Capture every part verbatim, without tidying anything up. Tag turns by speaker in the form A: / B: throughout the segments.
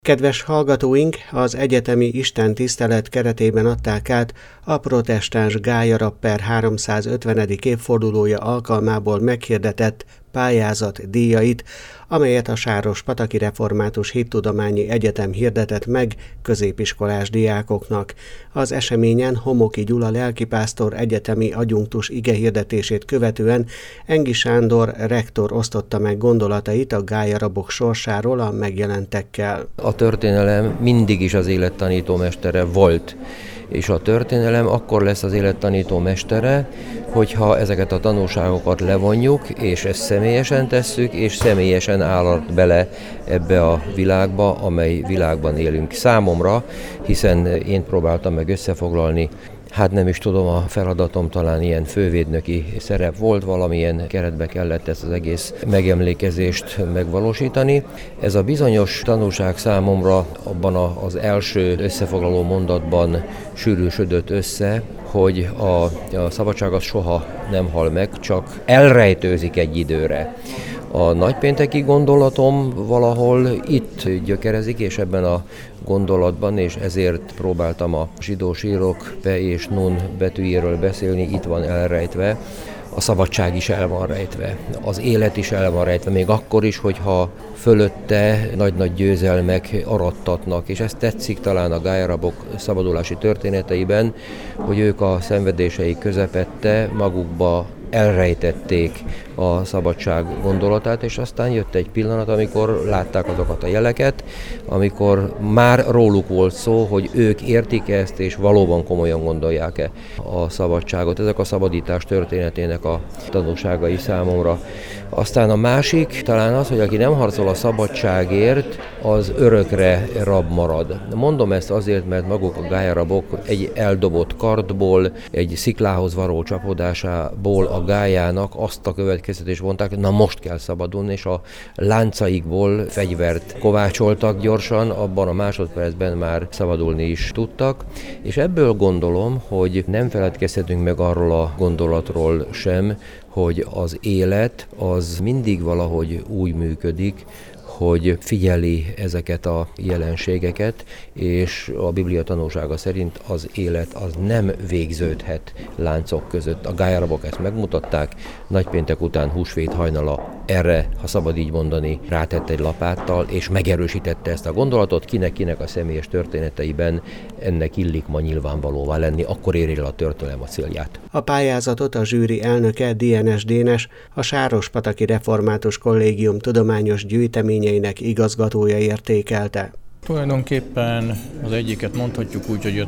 A: Kedves hallgatóink, az egyetemi istentisztelet keretében adták át a protestáns Gája Rapper háromszázötvenedik évfordulója alkalmából meghirdetett pályázat díjait, amelyet a Sárospataki Református Hittudományi Egyetem hirdetett meg középiskolás diákoknak. Az eseményen Homoki Gyula lelkipásztor egyetemi adjunktus igehirdetését követően Engi Sándor rektor osztotta meg gondolatait a gályarabok sorsáról a megjelentekkel.
B: A történelem mindig is az élet tanítómestere volt, és a történelem akkor lesz az élet tanítómestere, hogyha ezeket a tanulságokat levonjuk, és ezt személyesen tesszük, és személyesen állhat bele ebbe a világba, amely világban élünk. Számomra, hiszen én próbáltam meg összefoglalni, hát nem is tudom, a feladatom talán ilyen fővédnöki szerep volt, valamilyen keretbe kellett ezt az egész megemlékezést megvalósítani. Ez a bizonyos tanulság számomra abban az első összefoglaló mondatban sűrűsödött össze, hogy a, a szabadság az soha nem hal meg, csak elrejtőzik egy időre. A nagypénteki gondolatom valahol itt gyökerezik, és ebben a gondolatban, és ezért próbáltam a zsidó sírok P és Nun betűjéről beszélni, itt van elrejtve. A szabadság is el van rejtve, az élet is el van rejtve, még akkor is, hogyha fölötte nagy-nagy győzelmek arattatnak, és ez tetszik talán a gályarabok szabadulási történeteiben, hogy ők a szenvedéseik közepette magukba elrejtették a szabadság gondolatát, és aztán jött egy pillanat, amikor látták azokat a jeleket, amikor már róluk volt szó, hogy ők értik ezt, és valóban komolyan gondolják-e a szabadságot. Ezek a szabadítás történetének a tanulságai számomra. Aztán a másik talán az, hogy aki nem harcol a szabadságért, az örökre rab marad. Mondom ezt azért, mert maguk a gályarabok egy eldobott kardból, egy sziklához való csapodásából a gályának azt a következtetést vonták, hogy na most kell szabadulni, és a láncaikból fegyvert kovácsoltak gyorsan, abban a másodpercben már szabadulni is tudtak, és ebből gondolom, hogy nem feledkezhetünk meg arról a gondolatról sem, hogy az élet az mindig valahogy úgy működik, hogy figyeli ezeket a jelenségeket, és a Biblia tanúsága szerint az élet az nem végződhet láncok között. A gályarabok ezt megmutatták, nagypéntek után húsvét hajnala erre, ha szabad így mondani, rátett egy lapáttal, és megerősítette ezt a gondolatot, kinek-kinek a személyes történeteiben ennek illik ma nyilvánvalóvá lenni, akkor éri el a történelem a célját.
A: A pályázatot a zsűri elnöke Dienes Dénes, a Sárospataki Református Kollégium tudományos gyűjteményeinek igazgatója értékelte.
C: Tulajdonképpen az egyiket mondhatjuk úgy, hogy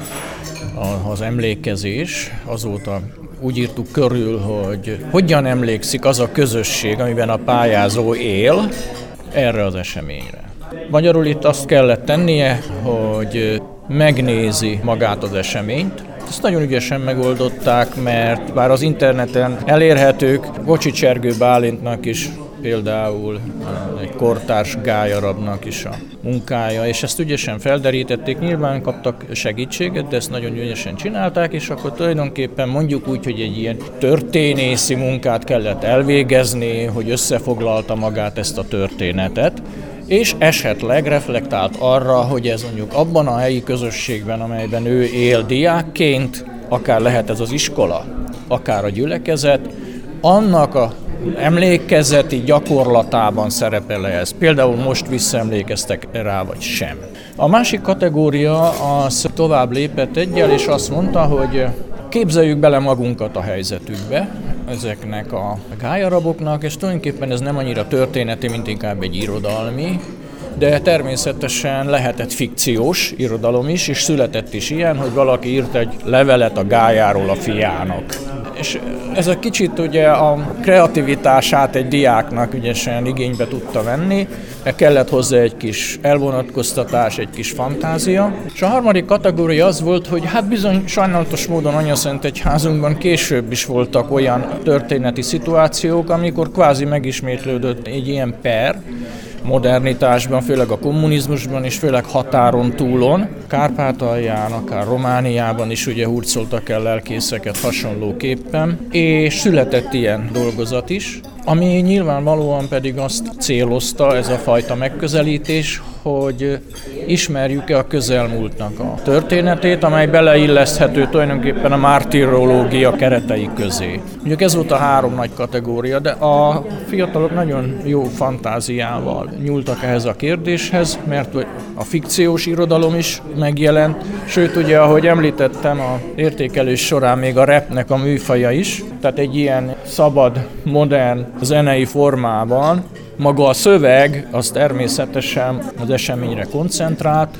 C: az emlékezés, azóta úgy írtuk körül, hogy hogyan emlékszik az a közösség, amiben a pályázó él, erre az eseményre. Magyarul itt azt kellett tennie, hogy megnézi magát az eseményt. Ezt nagyon ügyesen megoldották, mert bár az interneten elérhetők, Gocsi Csergő Bálintnak is például egy kortárs gályarabnak is a munkája, és ezt ügyesen felderítették, nyilván kaptak segítséget, de ezt nagyon ügyesen csinálták, és akkor tulajdonképpen mondjuk úgy, hogy egy ilyen történészi munkát kellett elvégezni, hogy összefoglalta magát ezt a történetet, és esetleg reflektált arra, hogy ez mondjuk abban a helyi közösségben, amelyben ő él diákként, akár lehet ez az iskola, akár a gyülekezet, annak a emlékezeti gyakorlatában szerepel ez. Például most visszaemlékeztek rá, vagy sem. A másik kategória az tovább lépett egyel, és azt mondta, hogy képzeljük bele magunkat a helyzetükbe ezeknek a gályaraboknak, és tulajdonképpen ez nem annyira történeti, mint inkább egy irodalmi, de természetesen lehetett fikciós irodalom is, és született is ilyen, hogy valaki írt egy levelet a gályáról a fiának. És ez a kicsit ugye a kreativitását egy diáknak ügyesen igénybe tudta venni, mert kellett hozzá egy kis elvonatkoztatás, egy kis fantázia. És a harmadik kategória az volt, hogy hát bizony sajnálatos módon Anyaszentegyházunkban később is voltak olyan történeti szituációk, amikor kvázi megismétlődött egy ilyen per, modernitásban, főleg a kommunizmusban és főleg határon túlon. Kárpátalján, akár Romániában is ugye hurcoltak el lelkészeket hasonlóképpen, és született ilyen dolgozat is, ami nyilvánvalóan pedig azt célozta, ez a fajta megközelítés, hogy ismerjük-e a közelmúltnak a történetét, amely beleilleszthető tulajdonképpen a mártirológia keretei közé. Mondjuk ez volt a három nagy kategória, de a fiatalok nagyon jó fantáziával nyúltak ehhez a kérdéshez, mert a fikciós irodalom is megjelent, sőt ugye, ahogy említettem, a értékelés során még a rapnek a műfaja is, tehát egy ilyen szabad, modern zenei formában. Maga a szöveg az természetesen az eseményre koncentrált,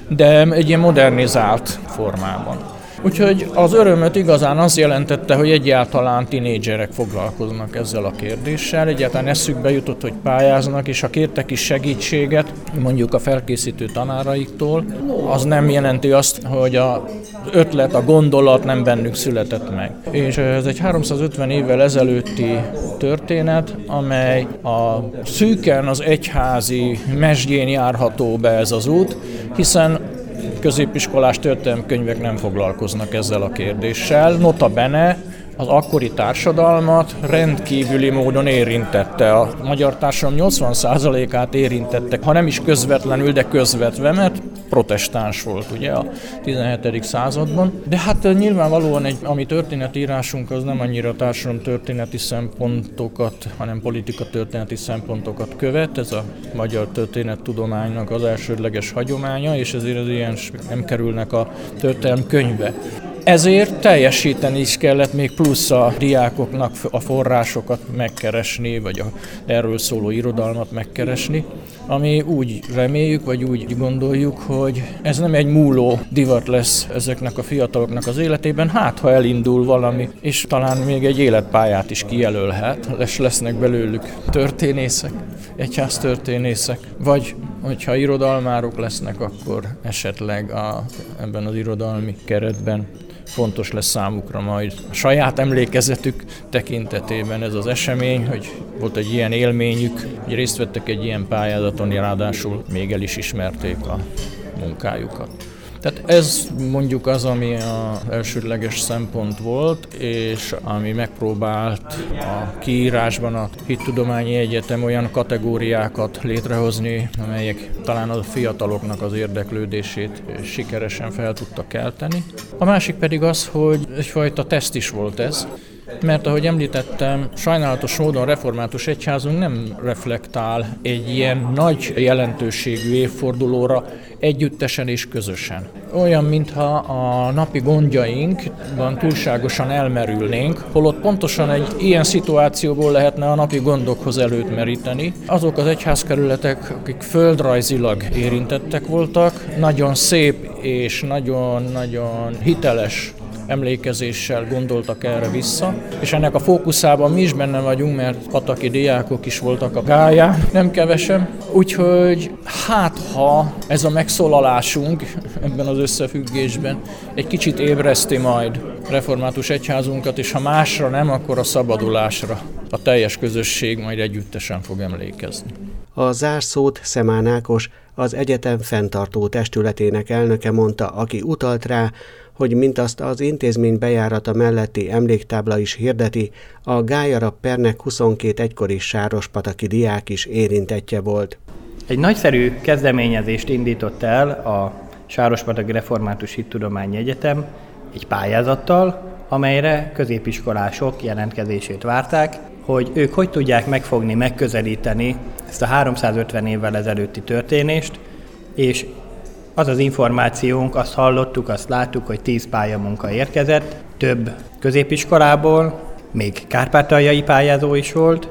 C: de egy ilyen modernizált formában. Úgyhogy az örömöt igazán az jelentette, hogy egyáltalán tinédzserek foglalkoznak ezzel a kérdéssel, egyáltalán eszükbe jutott, hogy pályáznak, és ha kértek is segítséget, mondjuk a felkészítő tanáraiktól, az nem jelenti azt, hogy az ötlet, a gondolat nem bennük született meg. És ez egy háromszázötven évvel ezelőtti történet, amely a szűken az egyházi mesdjén járható be ez az út, hiszen középiskolás történelemkönyvek nem foglalkoznak ezzel a kérdéssel. Nota bene, az akkori társadalmat rendkívüli módon érintette. A magyar társadalom nyolcvan százalékát érintettek, ha nem is közvetlenül, de közvetve, mert protestáns volt ugye a tizenhetedik században. De hát nyilvánvalóan egy, ami történetírásunk, az nem annyira társadalom történeti szempontokat, hanem politika történeti szempontokat követ. Ez a magyar történettudománynak az elsődleges hagyománya, és ezért az ilyen nem kerülnek a történelemkönyvbe. Ezért teljesíteni is kellett még plusz a diákoknak a forrásokat megkeresni, vagy a erről szóló irodalmat megkeresni, ami úgy reméljük, vagy úgy gondoljuk, hogy ez nem egy múló divat lesz ezeknek a fiataloknak az életében, hát ha elindul valami, és talán még egy életpályát is kijelölhet, és lesznek belőlük történészek, egyháztörténészek, vagy hogyha irodalmárok lesznek, akkor esetleg a, ebben az irodalmi keretben fontos lesz számukra majd a saját emlékezetük tekintetében ez az esemény, hogy volt egy ilyen élményük, hogy részt vettek egy ilyen pályázaton, ráadásul még el is ismerték a munkájukat. Tehát ez mondjuk az, ami az elsődleges szempont volt, és ami megpróbált a kiírásban a Hittudományi Egyetem olyan kategóriákat létrehozni, amelyek talán a fiataloknak az érdeklődését sikeresen fel tudtak kelteni. A másik pedig az, hogy egyfajta teszt is volt ez, mert ahogy említettem, sajnálatos módon a református egyházunk nem reflektál egy ilyen nagy jelentőségű évfordulóra együttesen és közösen. Olyan, mintha a napi gondjainkban túlságosan elmerülnénk, holott pontosan egy ilyen szituációból lehetne a napi gondokhoz előtt meríteni. Azok az egyházkerületek, akik földrajzilag érintettek voltak, nagyon szép és nagyon-nagyon hiteles emlékezéssel gondoltak erre vissza, és ennek a fókuszában mi is benne vagyunk, mert pataki diákok is voltak a gályán, nem kevesen. Úgyhogy hát ha ez a megszólalásunk ebben az összefüggésben egy kicsit ébreszti majd református egyházunkat, és ha másra nem, akkor a szabadulásra a teljes közösség majd együttesen fog emlékezni.
A: A zárszót Szemán Ákos, az egyetem fenntartó testületének elnöke mondta, aki utalt rá, hogy mint azt az intézmény bejárata melletti emléktábla is hirdeti, a Gályarab pernek huszonkét egykori sárospataki diák is érintettje volt.
D: Egy nagyszerű kezdeményezést indított el a Sárospataki Református Hittudományi Egyetem egy pályázattal, amelyre középiskolások jelentkezését várták, hogy ők hogy tudják megfogni, megközelíteni ezt a háromszázötven évvel ezelőtti történést, és az az információnk, azt hallottuk, azt láttuk, hogy tíz pályamunka érkezett, több középiskolából, még kárpátaljai pályázó is volt,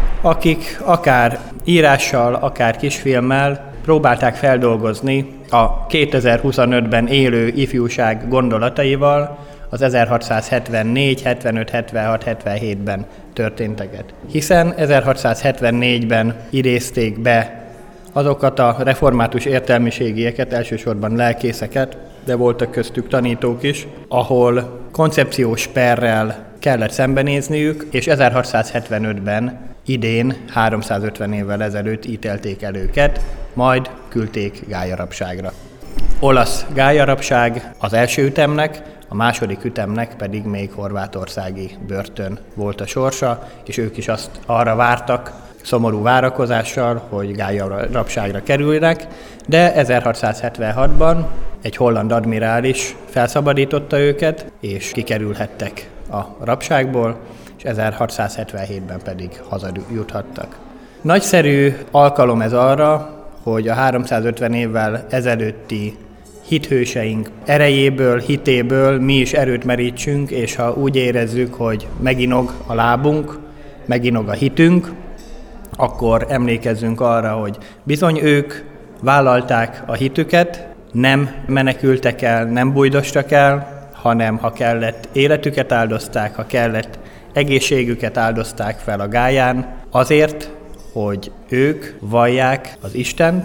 D: akik akár írással, akár kisfilmmel próbálták feldolgozni a kétezer-huszonötben élő ifjúság gondolataival az ezerhatszázhetvennégy, hetvenöt, hetvenhat, hetvenhétben történteket. Hiszen ezerhatszázhetvennégyben idézték be azokat a református értelmiségieket, elsősorban lelkészeket, de voltak köztük tanítók is, ahol koncepciós perrel kellett szembenézniük, és ezerhatszázhetvenötben idén, háromszázötven évvel ezelőtt ítélték el őket, majd küldték gályarabságra. Olasz gályarabság az első ütemnek, a második ütemnek pedig még horvátországi börtön volt a sorsa, és ők is azt arra vártak, szomorú várakozással, hogy gályavrapságra kerülnek, de ezerhatszázhetvenhatban egy holland admirális felszabadította őket, és kikerülhettek a rabságból, és ezerhatszázhetvenhétben pedig hazajuthattak. Nagyszerű alkalom ez arra, hogy a háromszázötven évvel ezelőtti hithőseink erejéből, hitéből mi is erőt merítsünk, és ha úgy érezzük, hogy meginog a lábunk, meginog a hitünk, akkor emlékezzünk arra, hogy bizony ők vállalták a hitüket, nem menekültek el, nem bujdostak el, hanem ha kellett, életüket áldozták, ha kellett, egészségüket áldozták fel a gályán, azért, hogy ők vallják az Istent,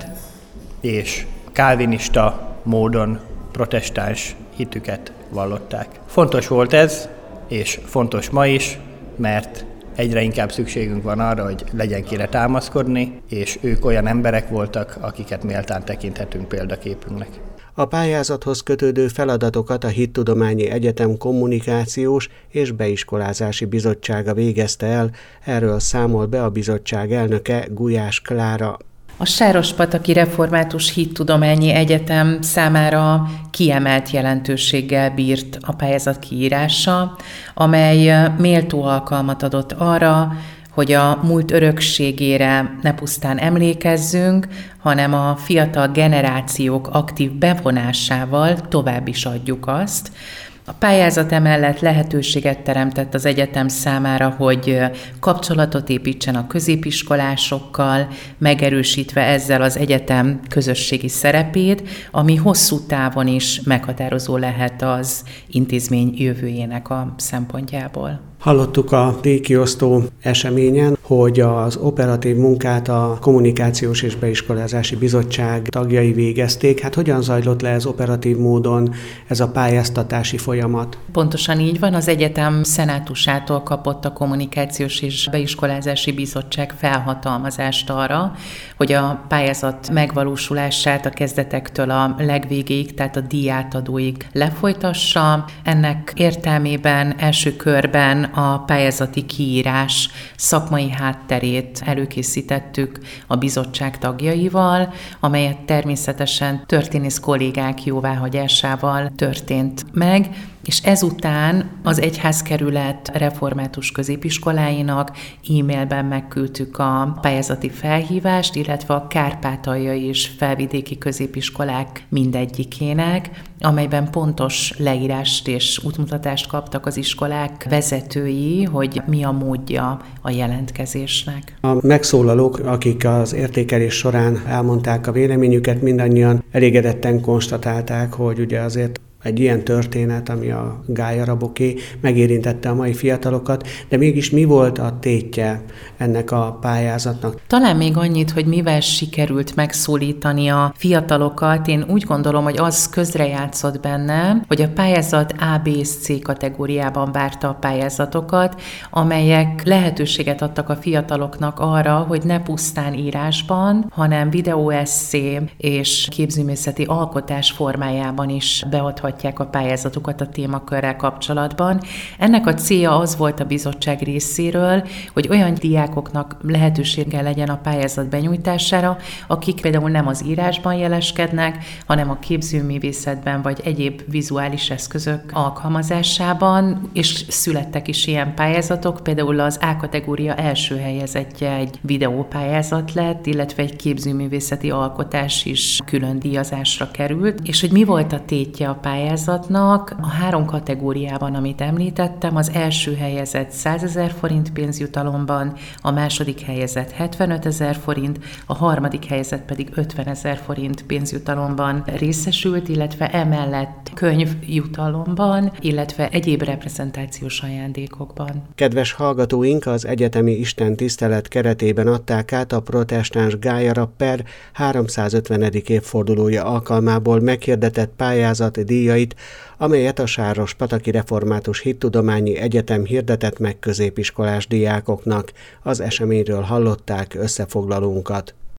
D: és kálvinista módon protestáns hitüket vallották. Fontos volt ez, és fontos ma is, mert egyre inkább szükségünk van arra, hogy legyen kire támaszkodni, és ők olyan emberek voltak, akiket méltán tekinthetünk példaképünknek.
A: A pályázathoz kötődő feladatokat a Hittudományi Egyetem Kommunikációs és Beiskolázási Bizottsága végezte el, erről számol be a bizottság elnöke, Gulyás Klára.
E: A Sárospataki Református Hittudományi Egyetem számára kiemelt jelentőséggel bírt a pályázat kiírása, amely méltó alkalmat adott arra, hogy a múlt örökségére ne pusztán emlékezzünk, hanem a fiatal generációk aktív bevonásával tovább is adjuk azt. A pályázat emellett lehetőséget teremtett az egyetem számára, hogy kapcsolatot építsen a középiskolásokkal, megerősítve ezzel az egyetem közösségi szerepét, ami hosszú távon is meghatározó lehet az intézmény jövőjének a szempontjából.
A: Hallottuk a díjkiosztó eseményen, hogy az operatív munkát a Kommunikációs és Beiskolázási Bizottság tagjai végezték. Hát hogyan zajlott le ez operatív módon ez a pályáztatási folyamat?
E: Pontosan így van, az egyetem szenátusától kapott a Kommunikációs és Beiskolázási Bizottság felhatalmazást arra, hogy a pályázat megvalósulását a kezdetektől a legvégéig, tehát a díjátadóig lefolytassa. Ennek értelmében első körben a pályázati kiírás szakmai hátterét előkészítettük a bizottság tagjaival, amelyet természetesen történész kollégák jóváhagyásával történt meg, és ezután az egyházkerület református középiskoláinak e-mailben megküldtük a pályázati felhívást, illetve a kárpátaljai és felvidéki középiskolák mindegyikének, amelyben pontos leírást és útmutatást kaptak az iskolák vezetői, hogy mi a módja a jelentkezésnek.
A: A megszólalók, akik az értékelés során elmondták a véleményüket, mindannyian elégedetten konstatálták, hogy ugye azért egy ilyen történet, ami a gályaraboké, megérintette a mai fiatalokat, de mégis mi volt a tétje ennek a pályázatnak?
E: Talán még annyit, hogy mivel sikerült megszólítani a fiatalokat, én úgy gondolom, hogy az közrejátszott benne, hogy a pályázat A, B és C kategóriában várta a pályázatokat, amelyek lehetőséget adtak a fiataloknak arra, hogy ne pusztán írásban, hanem videóesszé és képzőművészeti alkotás formájában is beadhatják a pályázatokat a témakörrel kapcsolatban. Ennek a célja az volt a bizottság részéről, hogy olyan diákoknak lehetősége legyen a pályázat benyújtására, akik például nem az írásban jeleskednek, hanem a képzőművészetben vagy egyéb vizuális eszközök alkalmazásában, és születtek is ilyen pályázatok, például az A kategória első helyezettje egy videópályázat lett, illetve egy képzőművészeti alkotás is külön díjazásra került, és hogy mi volt a tétje a pályázatnak, a három kategóriában, amit említettem, az első helyezett százezer forint pénzjutalomban, a második helyezett hetvenötezer forint, a harmadik helyezett pedig ötvenezer forint pénzjutalomban részesült, illetve emellett könyvjutalomban, illetve egyéb reprezentációs ajándékokban.
A: Kedves hallgatóink, az egyetemi istentisztelet keretében adták át a protestáns gályarap-per háromszázötvenedik évfordulója alkalmából meghirdetett pályázat díjait, amelyet a Sárospataki Református Hittudományi Egyetem hirdetett meg középiskolás diákoknak. Az eseményről hallották összefoglalónkat.